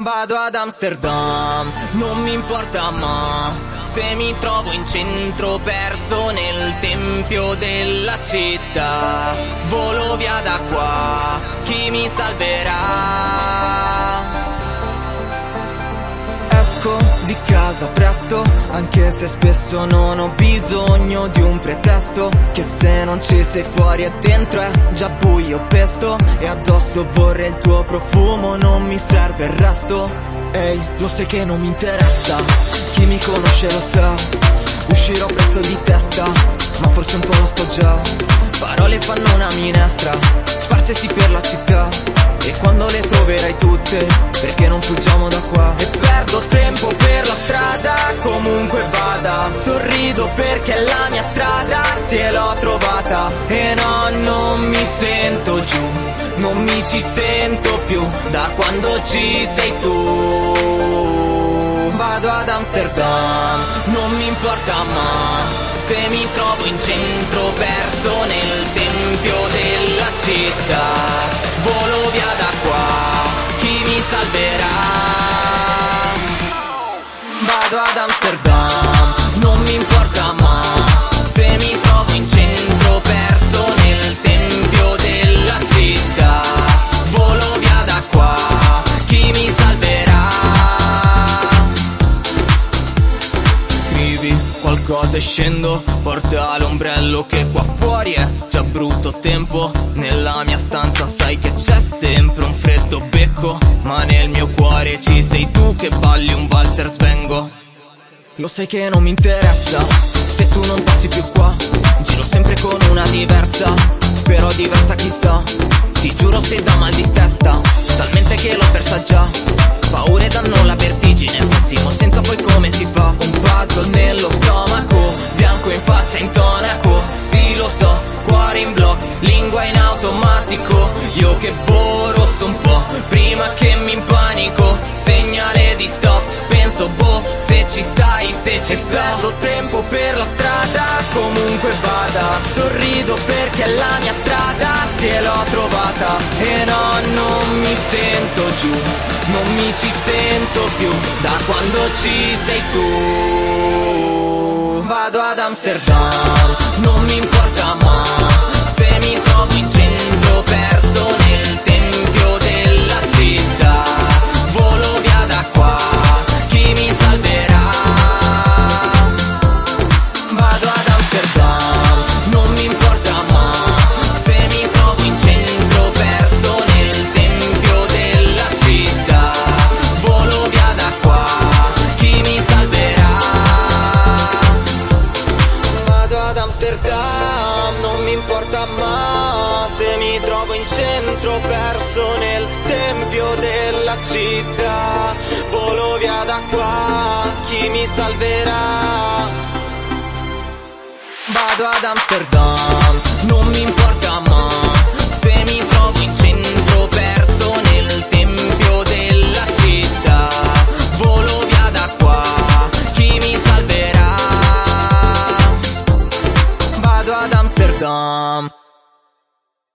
Vado ad Amsterdam, non mi importa ma se mi trovo in centro perso nel tempio della città. Volo via da qua, chi mi salverà? Esco di casa presto, anche se spesso non ho bisogno di un pretesto. Che se non ci sei fuori e dentro è già buio pesto. E addosso vorrei il tuo profumo, non mi serve il resto. Ehi, lo sai che non mi interessa, chi mi conosce lo sa. Uscirò presto di testa, ma forse un po' lo sto già. Parole fanno una minestra, sparsesi per la città. E quando le troverai tutte, perché non fuggiamo da qua? E perdo tempo per la strada, comunque vada. Sorrido perché è la mia strada, se l'ho trovata. E no, non mi sento giù, non mi ci sento più da quando ci sei tu. Vado ad Amsterdam, non mi importa ma se mi trovo in centro perso nel tempio della città. Volo via da qua, chi mi salverà? Vado ad Amsterdam, non mi importa ma se mi trovo in centro perso nel tempio della città. Volo via da qua, chi mi salverà? Scrivi qualcosa e scendo, porta l'ombrello che qua fuori è già brutto tempo. Nella mia stanza sai che c'è sempre un freddo becco, ma nel mio cuore ci sei tu che balli un valzer svengo. Lo sai che non mi interessa se tu non passi più qua. Giro sempre con una diversa, però diversa chissà. Ti giuro se dà mal di testa, talmente che l'ho persa già. Paure danno la vertigine, fossimo senza poi come si fa? Un puzzle nello stomaco, bianco in faccia intonaco. Sì lo so, cuore in blocco, lingua in automatico. Io che rosso un po', prima che mi impanico. Segnale di stop, penso boh, se ci stai, se ci sto. Perdo tempo per la strada, comunque vada. Sorrido perché è la mia strada, se l'ho trovata. E no, non mi sento giù, non mi ci sento più da quando ci sei tu. Vado ad Amsterdam, non mi importa ma se mi trovo in centro perso nel tempio della città. Volo via da qua, chi mi salverà? Vado ad Amsterdam, non mi importa ma se mi trovo in centro perso nel tempio della città. Volo via da qua, chi mi salverà? Vado ad Amsterdam, non mi importa ma se mi trovo in centro perso nel tempio della città. Volo via da qua, chi mi salverà? Vado ad Amsterdam.